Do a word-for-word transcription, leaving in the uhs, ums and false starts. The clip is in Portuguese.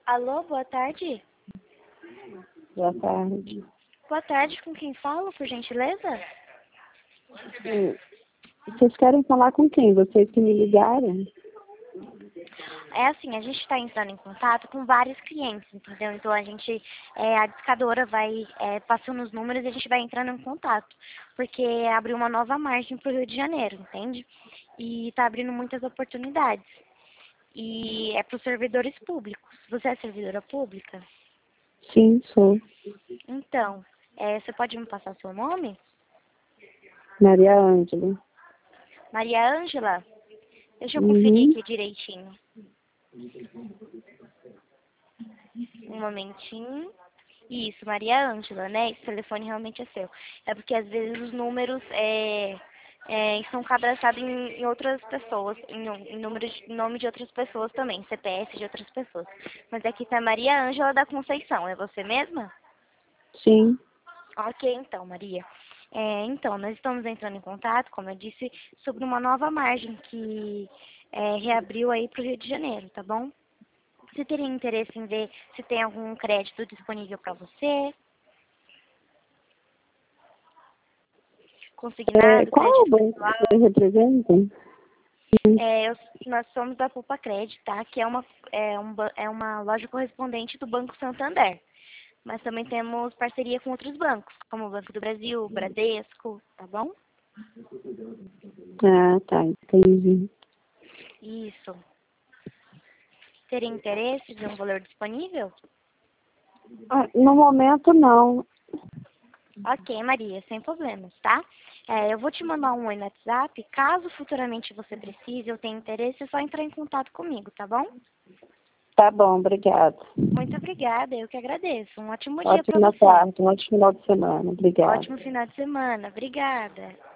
Alô, boa tarde. Boa tarde. Boa tarde, com quem falo, por gentileza? Sim. Vocês querem falar com quem? Vocês que me ligaram? É assim, a gente está entrando em contato com vários clientes, entendeu? Então a gente, é, a discadora vai é, passando os números e a gente vai entrando em contato. Porque abriu uma nova margem para o Rio de Janeiro, entende? E está abrindo muitas oportunidades. E é para os servidores públicos. Você é servidora pública? Sim, sou. Então, é, você pode me passar seu nome? Maria Ângela. Maria Ângela? Deixa eu conferir Uhum. aqui direitinho. Um momentinho. Isso, Maria Ângela, né? Esse telefone realmente é seu. É porque às vezes os números é, é, estão cadastrados em, em outras pessoas, em, em, número de, em nome de outras pessoas também, C P F de outras pessoas. Mas aqui tá Maria Ângela da Conceição, é você mesma? Sim. Ok, então, Maria. É, então, nós estamos entrando em contato, como eu disse, sobre uma nova margem que é, reabriu aí para o Rio de Janeiro, tá bom? Você teria interesse em ver se tem algum crédito disponível para você? É, Consignado, qual é o crédito banco que pessoal? você representa? É, eu- nós somos da Poupa Cred, tá? Que é uma, é, um, ba- é uma loja correspondente do Banco Santander. Mas também temos parceria com outros bancos, como o Banco do Brasil, Bradesco, tá bom? Ah, tá, entendi. Isso. Teria interesse de um valor disponível? Ah, no momento, não. Ok, Maria, sem problemas, tá? É, eu vou te mandar um oi no WhatsApp. Caso futuramente você precise ou tenha interesse, é só entrar em contato comigo, tá bom? Tá bom, obrigada. Muito obrigada, eu que agradeço. Um ótimo dia para Ótima você. tarde, um ótimo final de semana. Obrigada. Ótimo final de semana. Obrigada.